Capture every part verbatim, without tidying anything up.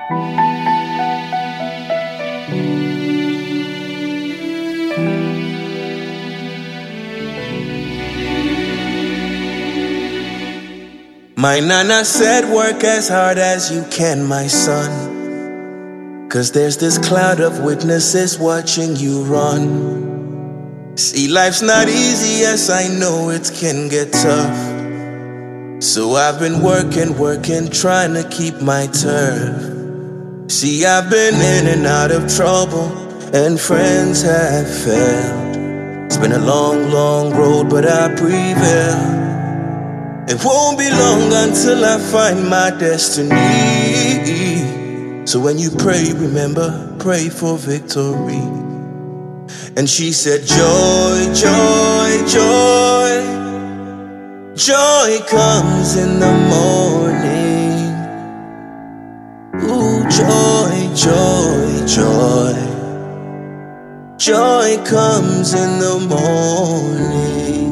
My nana said, work as hard as you can, my son, 'cause there's this cloud of witnesses watching you run. See, life's not easy, yes, I know it can get tough. So I've been working, working, trying to keep my turf. See, I've been in and out of trouble, and friends have failed. It's been a long, long road, but I prevail. It won't be long until I find my destiny. So when you pray, remember, pray for victory. And she said, joy, joy, joy. Joy comes in the morning. Ooh, joy, joy, joy. Joy comes in the morning.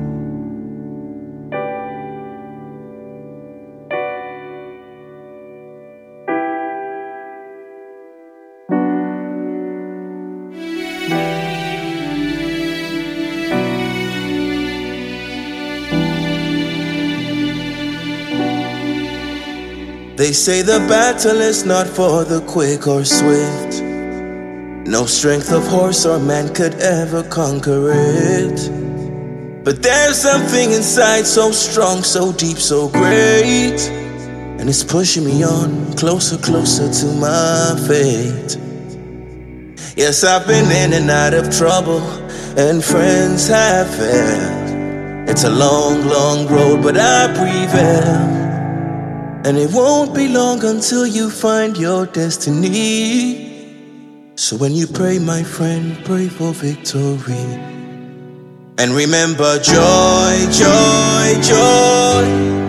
They say the battle is not for the quick or swift. No strength of horse or man could ever conquer it. But there's something inside so strong, so deep, so great, and it's pushing me on closer, closer to my fate. Yes, I've been in and out of trouble, and friends have failed. It's a long, long road, but I prevail. And it won't be long until you find your destiny. So when you pray, my friend, pray for victory. And remember, joy, joy, joy.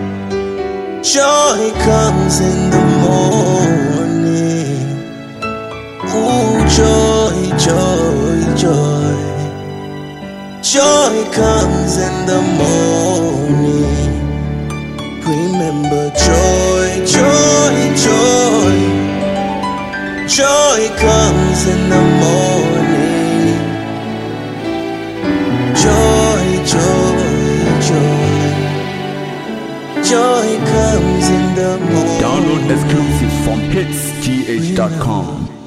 Joy comes in the morning. Ooh, joy, joy, joy. Joy comes in the morning. Remember, joy, joy, joy. Joy comes in the morning. Joy, joy, joy. Joy comes in the morning. Download exclusive from hits g h dot com.